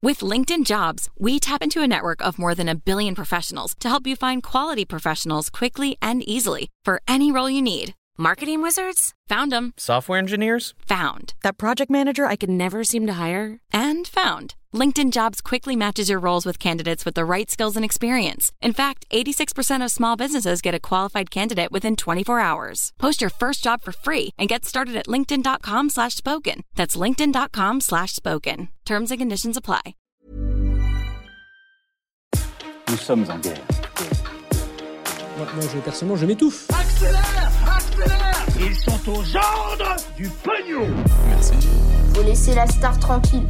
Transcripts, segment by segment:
With LinkedIn Jobs, we tap into a network of more than 1 billion professionals to help you find quality professionals quickly and easily for any role you need. Marketing wizards? Found them. Software engineers? Found. That project manager I could never seem to hire? And found. LinkedIn Jobs quickly matches your roles with candidates with the right skills and experience. In fact, 86% of small businesses get a qualified candidate within 24 hours. Post your first job for free and get started at linkedin.com/spoken. That's linkedin.com/spoken. Terms and conditions apply. Nous sommes en guerre. Moi, personnellement, je m'étouffe. Accélère! Ils sont aux ordres du pognon! Merci. Faut laisser la star tranquille.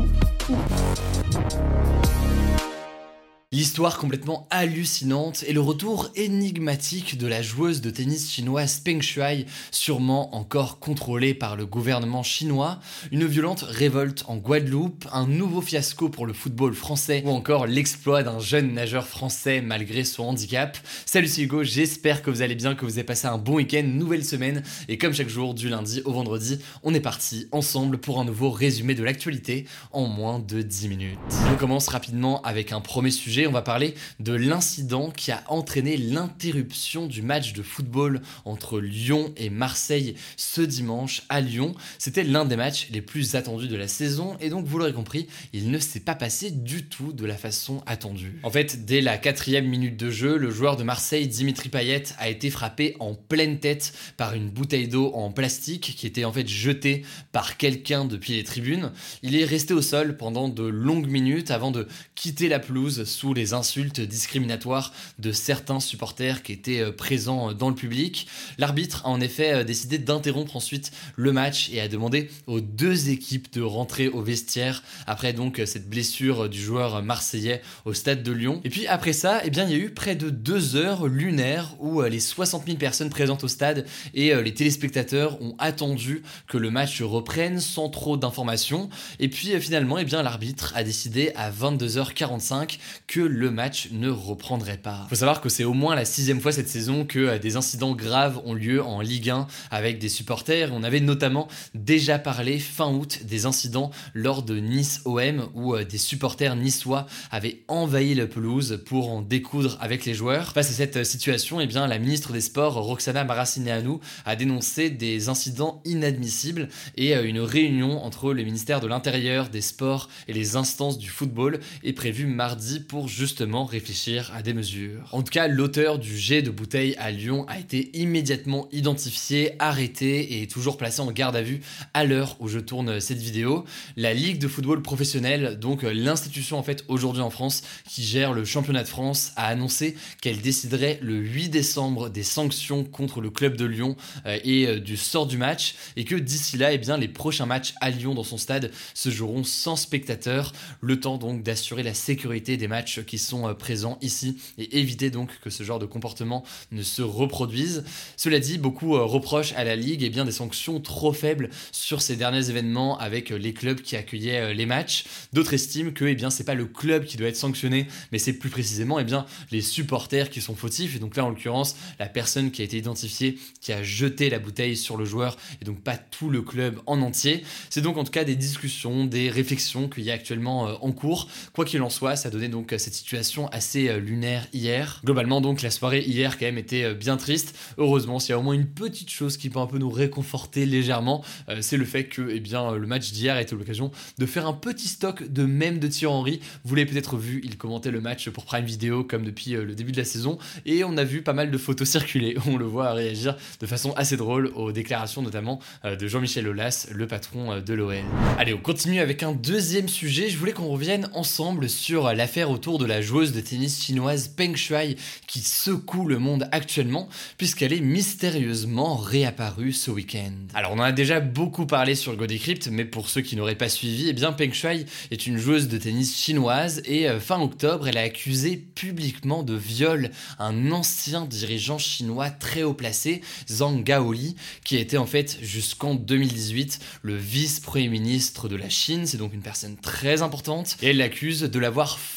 L'histoire complètement hallucinante et le retour énigmatique de la joueuse de tennis chinoise Peng Shuai, sûrement encore contrôlée par le gouvernement chinois, une violente révolte en Guadeloupe, un nouveau fiasco pour le football français ou encore l'exploit d'un jeune nageur français malgré son handicap. Salut, c'est Hugo, j'espère que vous allez bien, que vous avez passé un bon week-end, nouvelle semaine et comme chaque jour du lundi au vendredi, on est parti ensemble pour un nouveau résumé de l'actualité en moins de 10 minutes. On commence rapidement avec un premier sujet. On va parler de l'incident qui a entraîné l'interruption du match de football entre Lyon et Marseille ce dimanche à Lyon. C'était l'un des matchs les plus attendus de la saison et donc vous l'aurez compris, il ne s'est pas passé du tout de la façon attendue. En fait, dès la 4e minute de jeu, le joueur de Marseille, Dimitri Payet, a été frappé en pleine tête par une bouteille d'eau en plastique qui était en fait jetée par quelqu'un depuis les tribunes. Il est resté au sol pendant de longues minutes avant de quitter la pelouse sous les insultes discriminatoires de certains supporters qui étaient présents dans le public. L'arbitre a en effet décidé d'interrompre ensuite le match et a demandé aux deux équipes de rentrer au vestiaire après donc cette blessure du joueur marseillais au stade de Lyon. Et puis après ça, il y a eu près de 2 heures lunaires où les 60 000 personnes présentes au stade et les téléspectateurs ont attendu que le match reprenne sans trop d'informations. Et puis finalement, l'arbitre a décidé à 22h45 que le match ne reprendrait pas. Faut savoir que c'est au moins la 6e fois cette saison que des incidents graves ont lieu en Ligue 1 avec des supporters. On avait notamment déjà parlé fin août des incidents lors de Nice-OM où des supporters niçois avaient envahi la pelouse pour en découdre avec les joueurs. Face à cette situation, la ministre des Sports, Roxana Maracineanu, a dénoncé des incidents inadmissibles et une réunion entre le ministère de l'Intérieur, des Sports et les instances du football est prévue mardi pour justement réfléchir à des mesures. En tout cas, l'auteur du jet de bouteille à Lyon a été immédiatement identifié, arrêté et toujours placé en garde à vue à l'heure où je tourne cette vidéo. La Ligue de football professionnel, donc l'institution en fait aujourd'hui en France qui gère le championnat de France, a annoncé qu'elle déciderait le 8 décembre des sanctions contre le club de Lyon et du sort du match et que d'ici là, les prochains matchs à Lyon dans son stade se joueront sans spectateurs, le temps donc d'assurer la sécurité des matchs qui sont présents ici et éviter donc que ce genre de comportement ne se reproduise. Cela dit, beaucoup reprochent à la Ligue des sanctions trop faibles sur ces derniers événements avec les clubs qui accueillaient les matchs. D'autres estiment que c'est pas le club qui doit être sanctionné, mais c'est plus précisément les supporters qui sont fautifs et donc là en l'occurrence la personne qui a été identifiée qui a jeté la bouteille sur le joueur et donc pas tout le club en entier. C'est donc en tout cas des discussions, des réflexions qu'il y a actuellement en cours. Quoi qu'il en soit, ça donnait donc cette situation assez lunaire hier. Globalement donc la soirée hier quand même était bien triste. Heureusement, s'il y a au moins une petite chose qui peut un peu nous réconforter légèrement, c'est le fait que le match d'hier a été l'occasion de faire un petit stock de mèmes de Thierry Henry. Vous l'avez peut-être vu, il commentait le match pour Prime Video comme depuis le début de la saison et on a vu pas mal de photos circuler. On le voit réagir de façon assez drôle aux déclarations notamment de Jean-Michel Aulas, le patron de l'OL. Allez, on continue avec un deuxième sujet. Je voulais qu'on revienne ensemble sur l'affaire autour de la joueuse de tennis chinoise Peng Shuai qui secoue le monde actuellement puisqu'elle est mystérieusement réapparue ce week-end. Alors on en a déjà beaucoup parlé sur Go Decrypt, mais pour ceux qui n'auraient pas suivi, Peng Shuai est une joueuse de tennis chinoise et fin octobre, elle a accusé publiquement de viol un ancien dirigeant chinois très haut placé, Zhang Gaoli, qui était en fait jusqu'en 2018 le vice-premier ministre de la Chine. C'est donc une personne très importante et elle l'accuse de l'avoir forcé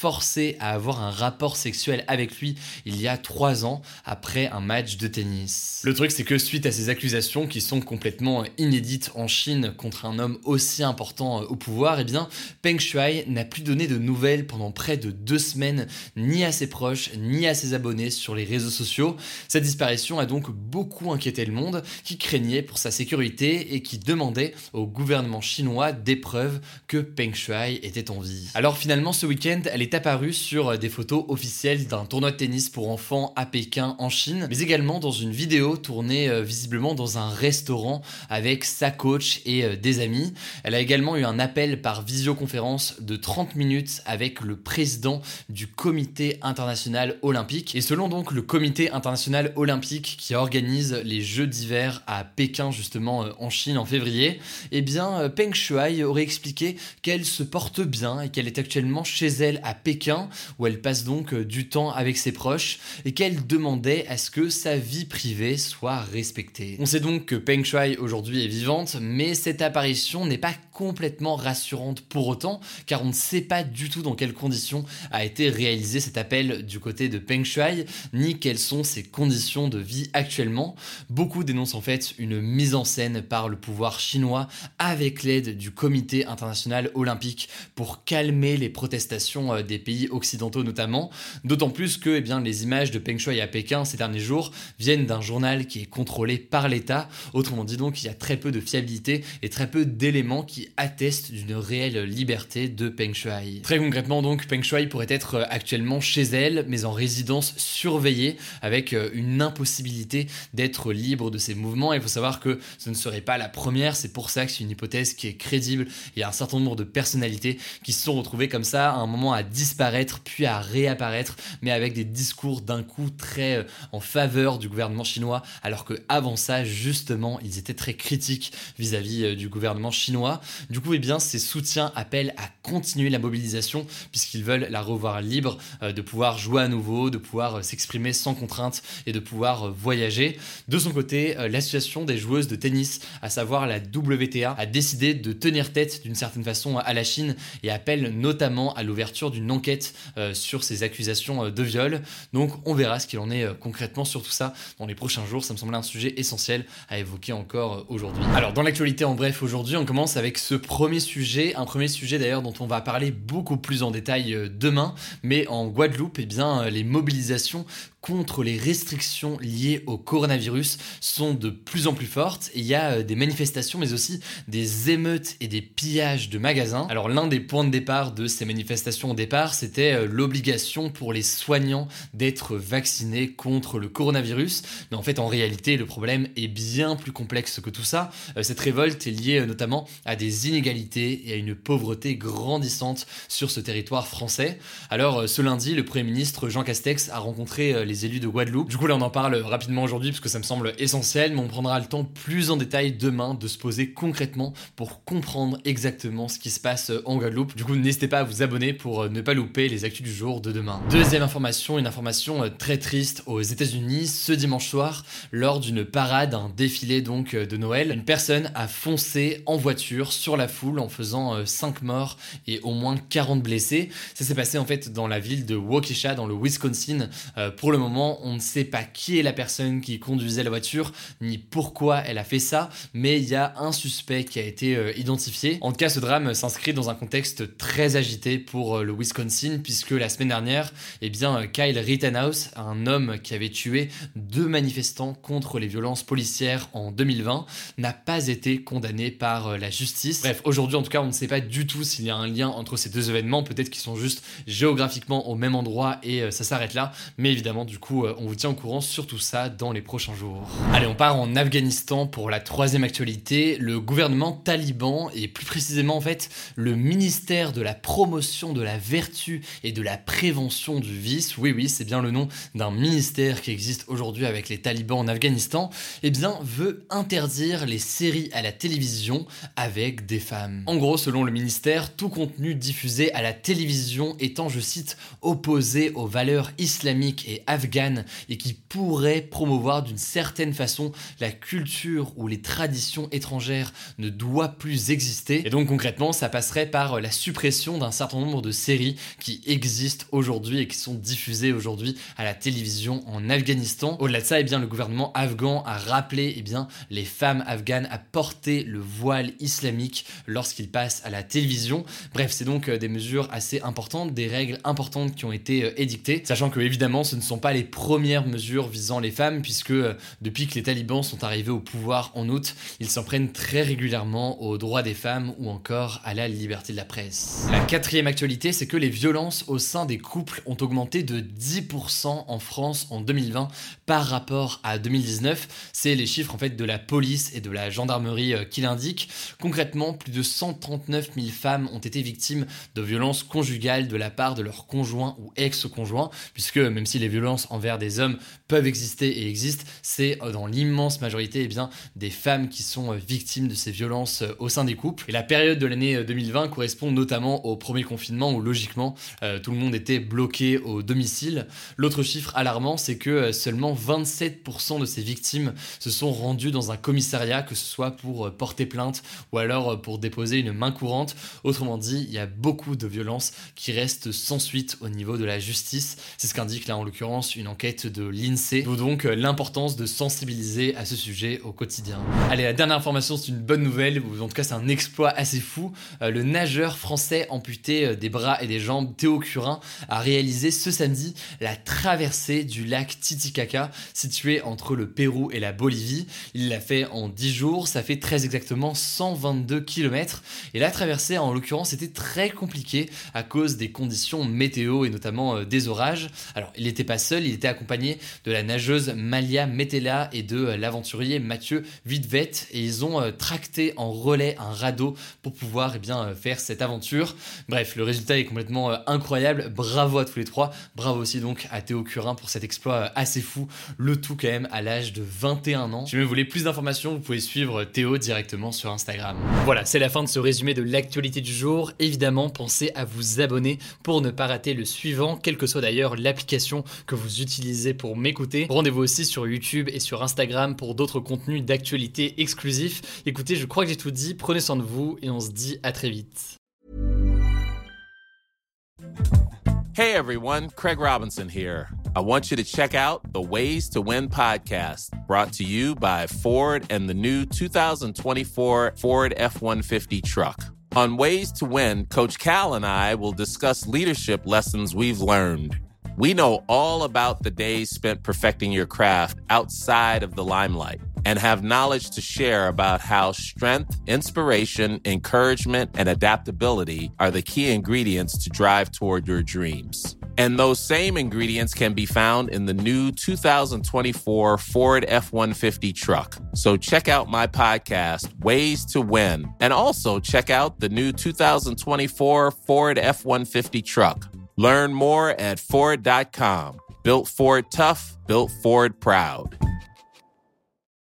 forcé à avoir un rapport sexuel avec lui il y a 3 ans après un match de tennis. Le truc c'est que suite à ces accusations qui sont complètement inédites en Chine contre un homme aussi important au pouvoir, eh bien Peng Shuai n'a plus donné de nouvelles pendant près de 2 semaines, ni à ses proches, ni à ses abonnés sur les réseaux sociaux. Sa disparition a donc beaucoup inquiété le monde, qui craignait pour sa sécurité et qui demandait au gouvernement chinois des preuves que Peng Shuai était en vie. Alors finalement ce week-end, elle est apparue sur des photos officielles d'un tournoi de tennis pour enfants à Pékin en Chine, mais également dans une vidéo tournée visiblement dans un restaurant avec sa coach et des amis. Elle a également eu un appel par visioconférence de 30 minutes avec le président du comité international olympique. Et selon donc le comité international olympique qui organise les Jeux d'hiver à Pékin justement en Chine en février, eh bien Peng Shuai aurait expliqué qu'elle se porte bien et qu'elle est actuellement chez elle à Pékin où elle passe donc du temps avec ses proches et qu'elle demandait à ce que sa vie privée soit respectée. On sait donc que Peng Shuai aujourd'hui est vivante, mais cette apparition n'est pas complètement rassurante pour autant, car on ne sait pas du tout dans quelles conditions a été réalisé cet appel du côté de Peng Shuai, ni quelles sont ses conditions de vie actuellement. Beaucoup dénoncent en fait une mise en scène par le pouvoir chinois avec l'aide du comité international olympique pour calmer les protestations des pays occidentaux notamment, d'autant plus que les images de Peng Shuai à Pékin ces derniers jours viennent d'un journal qui est contrôlé par l'État. Autrement dit donc, il y a très peu de fiabilité et très peu d'éléments qui attestent d'une réelle liberté de Peng Shuai. Très concrètement donc, Peng Shuai pourrait être actuellement chez elle, mais en résidence surveillée, avec une impossibilité d'être libre de ses mouvements. Il faut savoir que ce ne serait pas la première, c'est pour ça que c'est une hypothèse qui est crédible. Il y a un certain nombre de personnalités qui se sont retrouvées comme ça, à un moment à disparaître, puis à réapparaître, mais avec des discours d'un coup très en faveur du gouvernement chinois, alors qu'avant ça, justement, ils étaient très critiques vis-à-vis du gouvernement chinois. Du coup, ces soutiens appellent à continuer la mobilisation, puisqu'ils veulent la revoir libre, de pouvoir jouer à nouveau, de pouvoir s'exprimer sans contrainte et de pouvoir voyager. De son côté, l'association des joueuses de tennis, à savoir la WTA, a décidé de tenir tête d'une certaine façon à la Chine et appelle notamment à l'ouverture d'une enquête sur ces accusations de viol. Donc on verra ce qu'il en est concrètement sur tout ça dans les prochains jours. Ça me semblait un sujet essentiel à évoquer encore aujourd'hui. Alors dans l'actualité en bref aujourd'hui, on commence avec ce premier sujet, un premier sujet d'ailleurs dont on va parler beaucoup plus en détail demain, mais en Guadeloupe, les mobilisations contre les restrictions liées au coronavirus sont de plus en plus fortes et il y a des manifestations mais aussi des émeutes et des pillages de magasins. Alors l'un des points de départ de ces manifestations au départ, c'était l'obligation pour les soignants d'être vaccinés contre le coronavirus, mais en fait en réalité le problème est bien plus complexe que tout ça. Cette révolte est liée notamment à des inégalités et à une pauvreté grandissante sur ce territoire français. Alors ce lundi, le Premier ministre Jean Castex a rencontré les élus de Guadeloupe. Du coup là on en parle rapidement aujourd'hui parce que ça me semble essentiel, mais on prendra le temps plus en détail demain de se poser concrètement pour comprendre exactement ce qui se passe en Guadeloupe. Du coup n'hésitez pas à vous abonner pour ne pas louper les actus du jour de demain. Deuxième information, une information très triste aux États-Unis ce dimanche soir lors d'une parade, un défilé donc de Noël. Une personne a foncé en voiture sur la foule en faisant 5 morts et au moins 40 blessés. Ça s'est passé en fait dans la ville de Waukesha dans le Wisconsin. Pour le moment, on ne sait pas qui est la personne qui conduisait la voiture, ni pourquoi elle a fait ça, mais il y a un suspect qui a été identifié. En tout cas, ce drame s'inscrit dans un contexte très agité pour le Wisconsin, puisque la semaine dernière, Kyle Rittenhouse, un homme qui avait tué 2 manifestants contre les violences policières en 2020, n'a pas été condamné par la justice. Bref, aujourd'hui, en tout cas, on ne sait pas du tout s'il y a un lien entre ces 2 événements. Peut-être qu'ils sont juste géographiquement au même endroit et ça s'arrête là, mais évidemment, du coup, on vous tient au courant sur tout ça dans les prochains jours. Allez, on part en Afghanistan pour la 3e actualité. Le gouvernement taliban, et plus précisément en fait, le ministère de la promotion de la vertu et de la prévention du vice, oui, c'est bien le nom d'un ministère qui existe aujourd'hui avec les talibans en Afghanistan, veut interdire les séries à la télévision avec des femmes. En gros, selon le ministère, tout contenu diffusé à la télévision étant, je cite, opposé aux valeurs islamiques et afghanes afghane et qui pourrait promouvoir d'une certaine façon la culture où les traditions étrangères ne doivent plus exister. Et donc concrètement, ça passerait par la suppression d'un certain nombre de séries qui existent aujourd'hui et qui sont diffusées aujourd'hui à la télévision en Afghanistan. Au-delà de ça, le gouvernement afghan a rappelé les femmes afghanes à porter le voile islamique lorsqu'ils passent à la télévision. Bref, c'est donc des mesures assez importantes, des règles importantes qui ont été édictées, sachant que évidemment ce ne sont pas les premières mesures visant les femmes, puisque depuis que les talibans sont arrivés au pouvoir en août, ils s'en prennent très régulièrement aux droits des femmes ou encore à la liberté de la presse. La quatrième actualité, c'est que les violences au sein des couples ont augmenté de 10% en France en 2020 par rapport à 2019. C'est les chiffres de la police et de la gendarmerie qui l'indiquent. Concrètement, plus de 139 000 femmes ont été victimes de violences conjugales de la part de leur conjoint ou ex-conjoint, puisque même si les violences envers des hommes peuvent exister et existent, c'est dans l'immense majorité des femmes qui sont victimes de ces violences au sein des couples. Et la période de l'année 2020 correspond notamment au premier confinement où logiquement tout le monde était bloqué au domicile. L'autre chiffre alarmant, c'est que seulement 27% de ces victimes se sont rendues dans un commissariat, que ce soit pour porter plainte ou alors pour déposer une main courante. Autrement dit, il y a beaucoup de violences qui restent sans suite au niveau de la justice. C'est ce qu'indique là en l'occurrence une enquête de l'INSEE. D'où donc l'importance de sensibiliser à ce sujet au quotidien. Allez, la dernière information, c'est une bonne nouvelle, ou en tout cas c'est un exploit assez fou. Le nageur français amputé des bras et des jambes, Théo Curin, a réalisé ce samedi la traversée du lac Titicaca, situé entre le Pérou et la Bolivie. Il l'a fait en 10 jours, ça fait très exactement 122 km. Et la traversée, en l'occurrence, était très compliquée à cause des conditions météo et notamment des orages. Alors, il n'était pas seul, il était accompagné de la nageuse Malia Metella et de l'aventurier Mathieu Vidvet, et ils ont tracté en relais un radeau pour pouvoir faire cette aventure. Bref, le résultat est complètement incroyable. Bravo à tous les trois. Bravo aussi donc à Théo Curin pour cet exploit assez fou. Le tout quand même à l'âge de 21 ans. Si vous voulez plus d'informations, vous pouvez suivre Théo directement sur Instagram. Voilà, c'est la fin de ce résumé de l'actualité du jour. Évidemment, pensez à vous abonner pour ne pas rater le suivant, quelle que soit d'ailleurs l'application que vous utilisez pour m'écouter. Rendez-vous aussi sur YouTube et sur Instagram pour d'autres contenus d'actualité exclusifs. Écoutez, je crois que j'ai tout dit. Prenez soin de vous et on se dit à très vite. Hey everyone, Craig Robinson here. I want you to check out the Ways to Win podcast, brought to you by Ford and the new 2024 Ford F-150 truck. On Ways to Win, Coach Cal and I will discuss leadership lessons we've learned. We know all about the days spent perfecting your craft outside of the limelight and have knowledge to share about how strength, inspiration, encouragement, and adaptability are the key ingredients to drive toward your dreams. And those same ingredients can be found in the new 2024 Ford F-150 truck. So check out my podcast, Ways to Win, and also check out the new 2024 Ford F-150 truck. Learn more at Ford.com. Built Ford tough, built Ford proud.